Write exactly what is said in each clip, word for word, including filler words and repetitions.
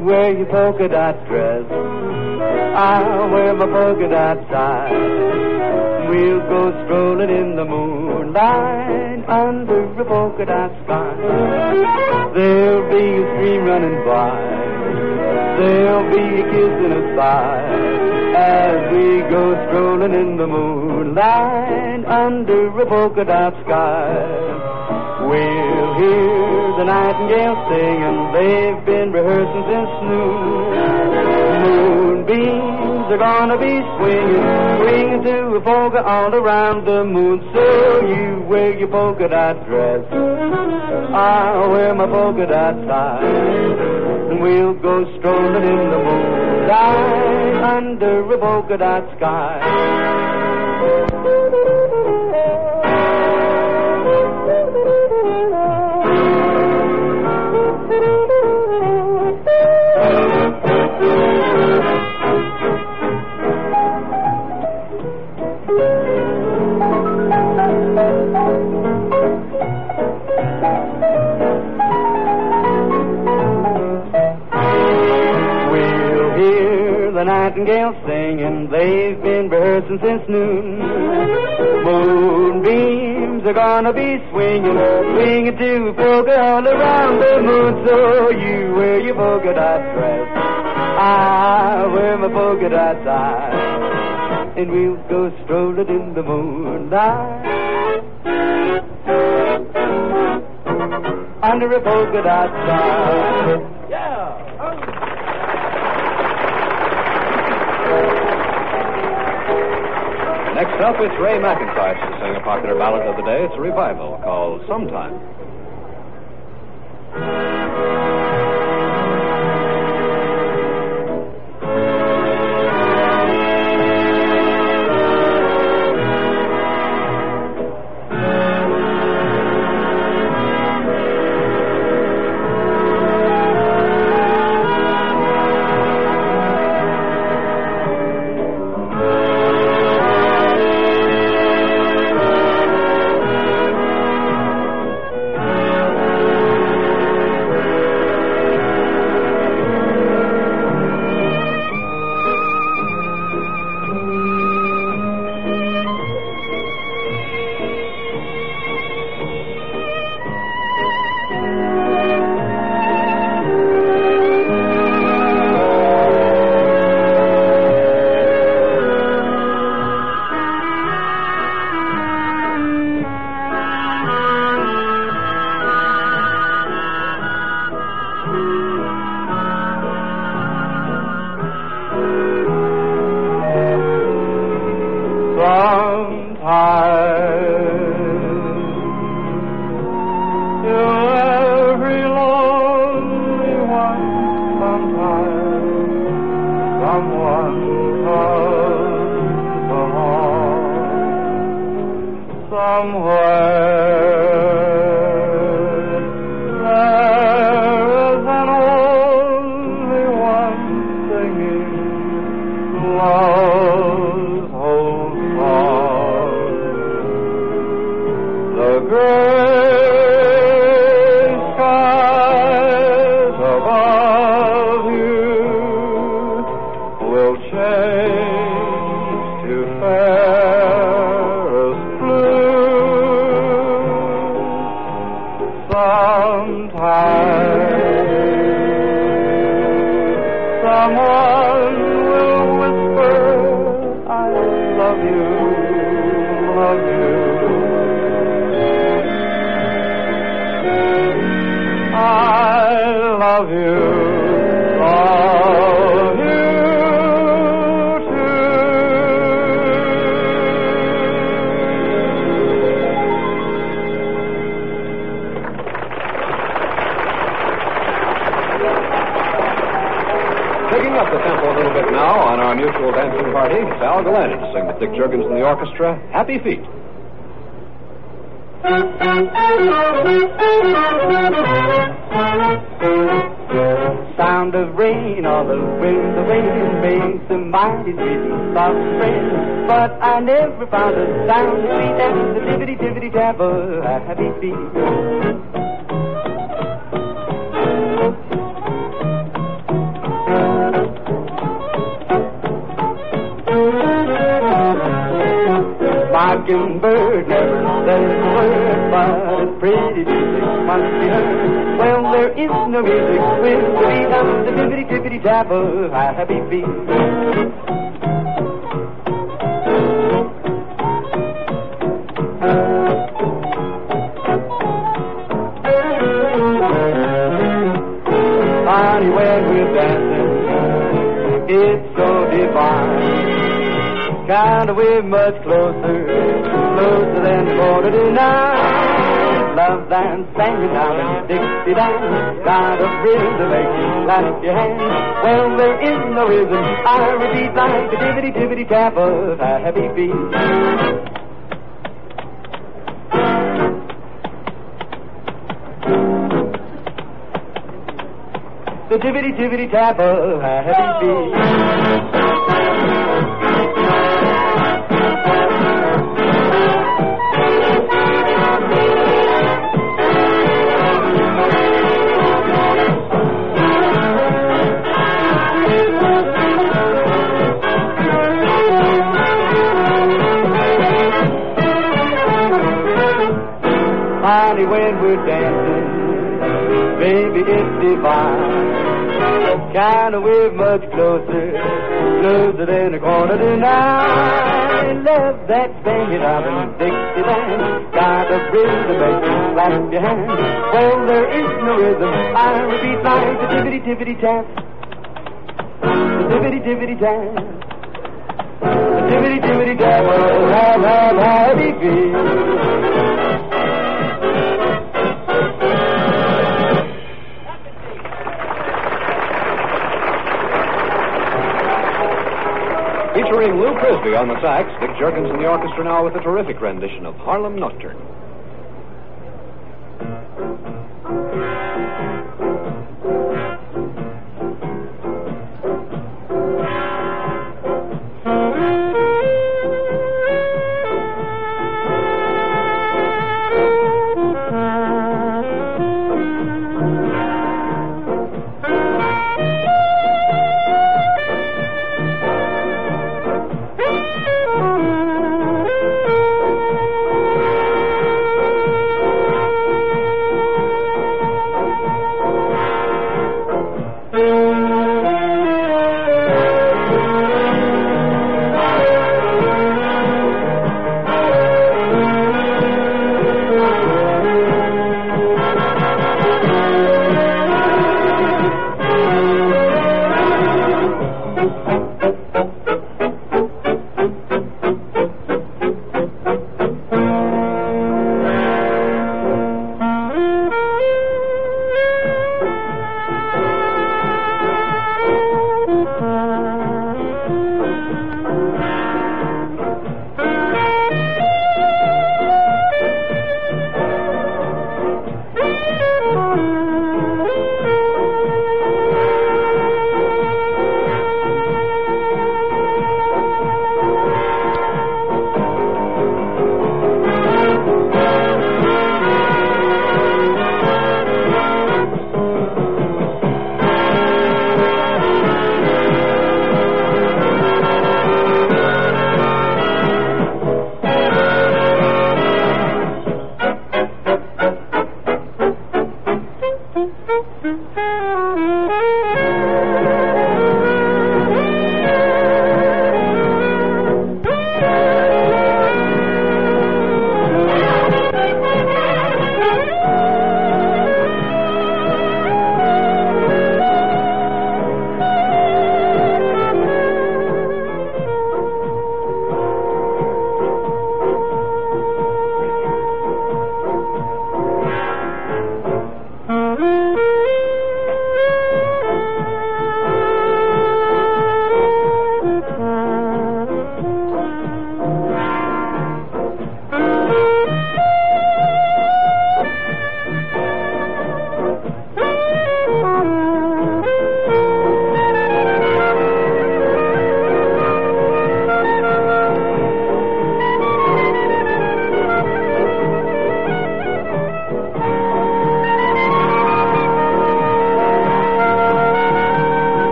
wear your polka dot dress. I'll wear my polka dot tie. We'll go strolling in the moonlight under a polka dot sky. There'll be a stream running by. There'll be a kiss and a sigh as we go strolling in the moonlight under a polka dot sky. We'll hear the nightingale singing. They've been rehearsing since noon. Moonbeams are gonna be swinging, swinging to a polka all around the moon. So you wear your polka dot dress, I'll wear my polka dot tie, and we'll go strolling in the moonlight under a polka dot sky. The nightingale singing, they've been rehearsing since noon. Moonbeams are gonna be swinging, swinging to a polka all around the moon. So you wear your polka dot dress, I wear my polka dot tie, and we'll go strolling in the moonlight under a polka dot sky. Yeah. Next up, it's Ray McIntosh to sing a popular ballad of the day. It's a revival called Sometime. Picking up the tempo a little bit now on our mutual dancing party, it's Al Galante to sing with Dick Juergens and the orchestra, Happy Feet. Sound of rain, all the wind, the rain makes a mighty sweet soft rain. But I never found a sound sweet as the tippity-tippity tap of Happy Feet. mockingbird never says a word, but it's pretty music must be heard. Well, there is no music with the beat of the tippity-tippity-tap of happy feet. When we're dancing, it's so divine. Kind of way much closer, closer than the border tonight. Love dance, singing down in Dixie dance, kind of rhythm to make you clap your hands. Well, there is no rhythm, I repeat, like the tippity-tippity-tap of happy feet. The tippity-tippity-tap of happy feet. Honey, when we're dancing, baby, it's divine. Kind of way much closer, closer than a corner tonight. Love that singing out in Dixieland, kind of rhythm to make you clap your hands. Well, there is no rhythm, I repeat, like the tippity-tippity-tap, the tippity-tippity-tap, the tippity-tippity-tap of have, have, happy feet. Featuring Lou Frisbee on the sax, Dick Jurgens in the orchestra now with a terrific rendition of Harlem Nocturne.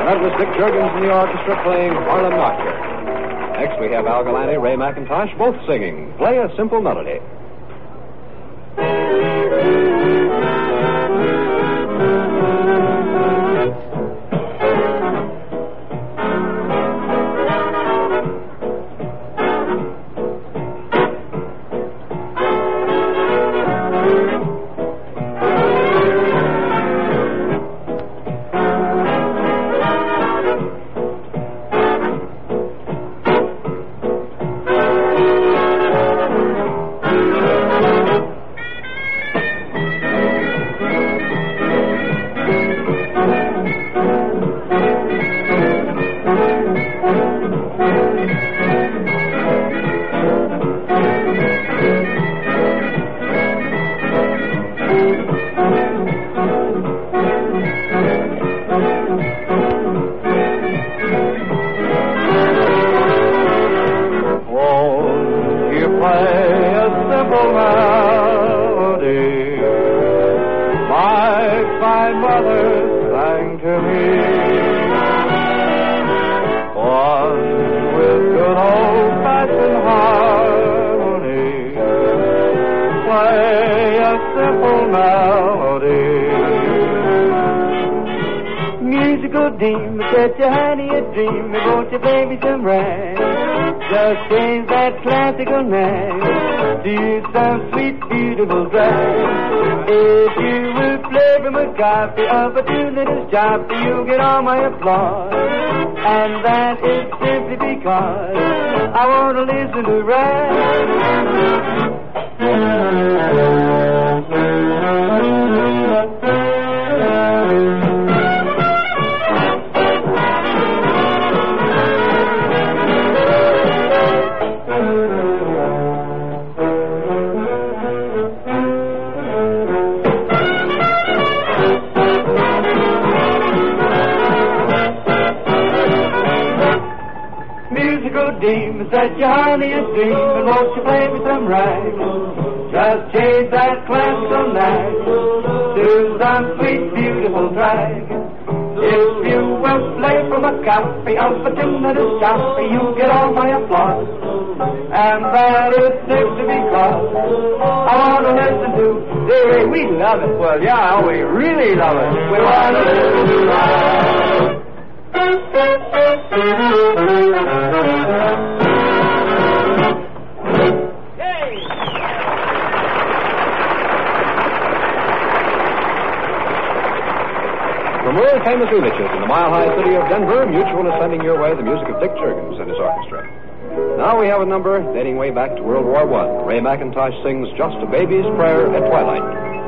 That was Dick Juergens in the orchestra playing Harlem Nocturne. Next we have Al Galante, Ray McIntosh, both singing Play a Simple Melody. Set your honey a dream, won't you baby some rhyme? Just change that classical name to some sweet, beautiful drive. If you will play from a copy of a two little shop, you'll get all my applause. And that is simply because I want to listen to rhyme. Set your honey a dream, and won't you play me some rhyme? Just change that classical nine to some sweet, beautiful drag. If you will play from a copy of a tune that is choppy, you get all my applause. And that is simply because I want to listen to, hey, we love it. Well, yeah, we really love it. We want to listen to rhyme. From world famous villages in the mile-high city of Denver, Mutual is sending your way the music of Dick Juergens and his orchestra. Now we have a number dating way back to World War One. Ray McIntosh sings Just a Baby's Prayer at Twilight.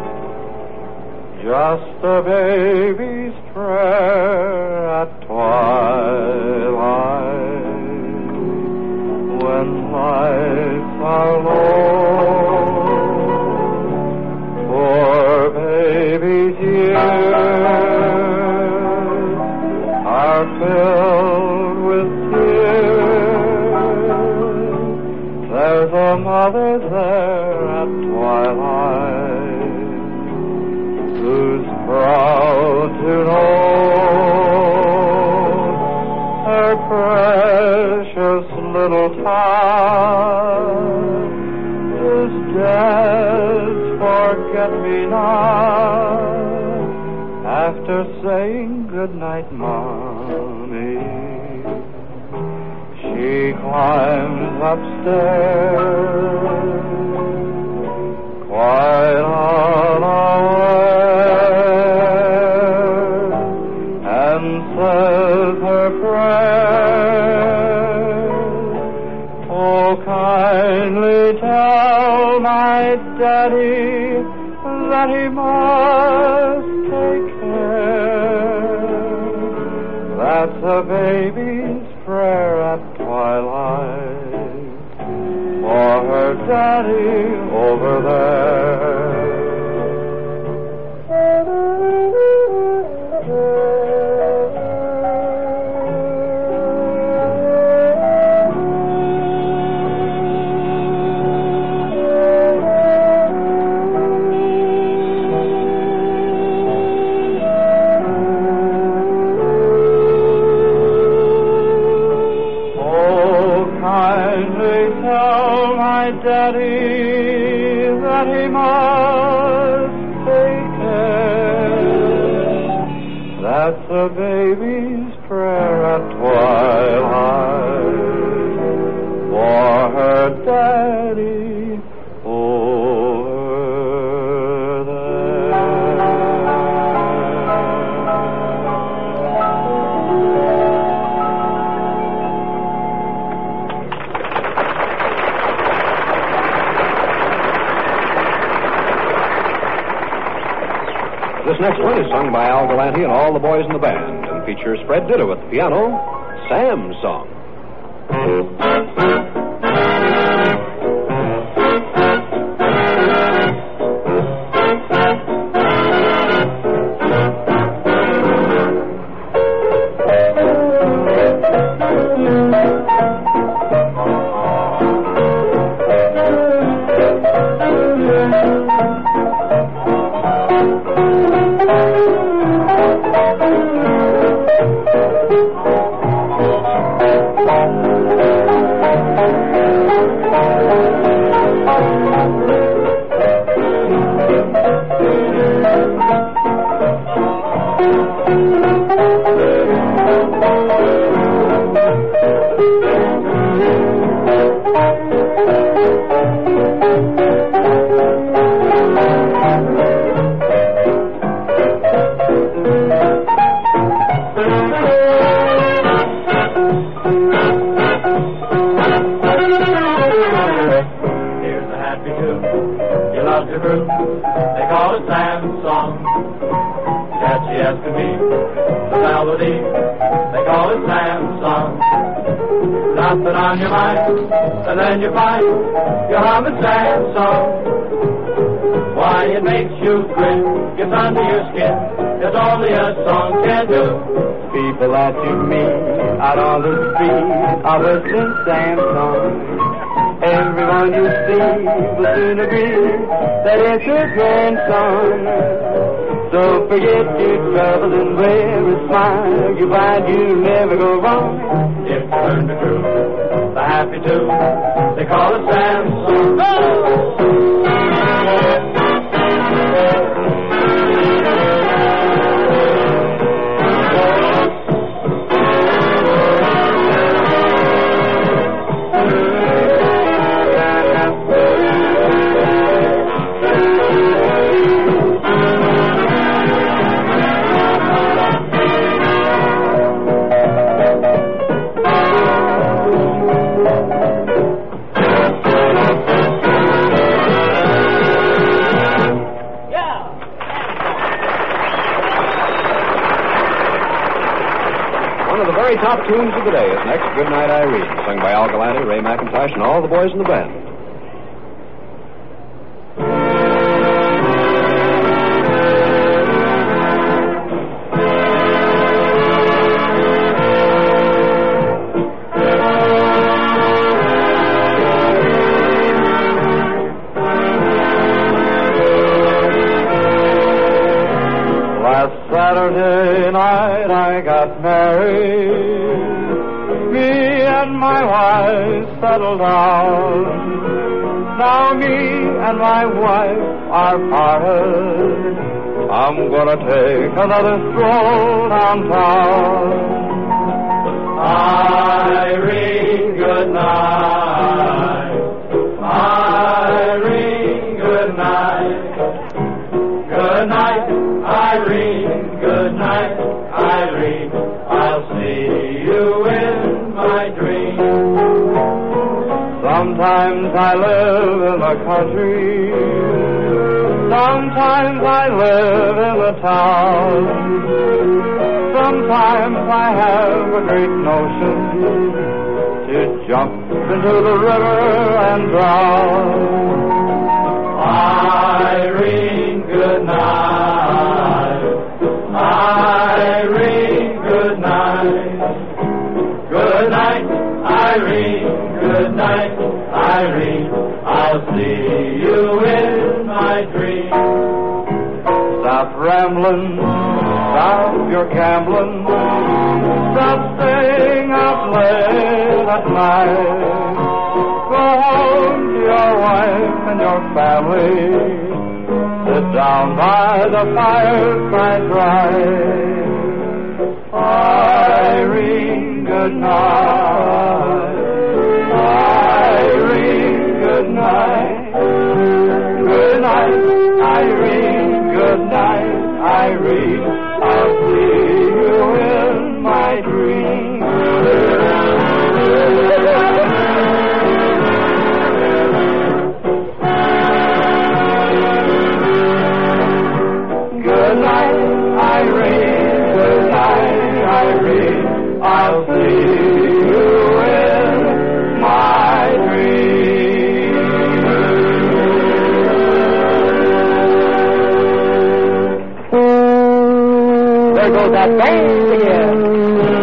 Just a baby's prayer at twilight, when lights are low, for baby's ears are filled with tears. There's a mother there at twilight who's proud to know her precious little child is dead, forget-me-not, after saying goodnight, Mommy. She climbs upstairs, quite unaware, and says her prayer. Oh, kindly tell my daddy that he must take care. That's a baby's prayer at twilight for her daddy over there. That's a baby's prayer at twilight for her daddy over there. This next one is sung by Al Galante and all the boys in the band and features Fred Ditto at the piano, Sam's Song. On your mind, and then you find you hum a sad song. Why, it makes you grin, gets under your skin. It's only a song can do. People that you meet out on the street are listening Sam's song. Everyone you see will soon agree that it's your grandson. So forget your troubles and wear a smile. You find you never go wrong if you learn to groove the happy tune they call it Sam's song. Top tunes of the day is next, Goodnight Irene, sung by Al Galante, Ray McIntosh, and all the boys in the band. Last Saturday night I got married. My wife settled down. Now me and my wife are parted. I'm gonna take another stroll downtown. Irene, good night. Irene, good night. Good night, Irene. Good night, Irene. I'll see you in my dream. Sometimes I live in the country, sometimes I live in the town. Sometimes I have a great notion to jump into the river and drown. Irene, good night. Irene, good night. Good night, Irene. Good night, Irene. I'll see you in my dream. Stop rambling, stop your gambling, stop staying up late at night. Go home to your wife and your family. Sit down by the fireside dry. Good night, Irene. I'll see you in my dreams. Good night, Irene. Good night, Irene. I'll see you in my dreams. There goes that band again.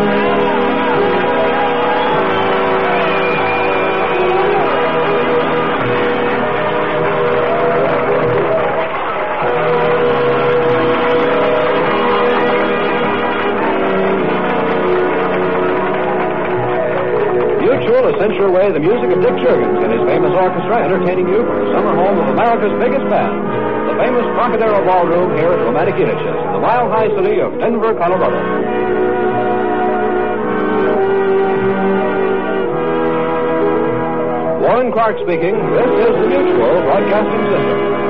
Mutual has sent your way the music of Dick Jurgens and his famous orchestra, entertaining you from the summer home of America's biggest band, the famous Trocadero Ballroom here at Romantic Uniches in the Mile High city of Denver, Colorado. Warren Clark speaking. This is the Mutual Broadcasting System.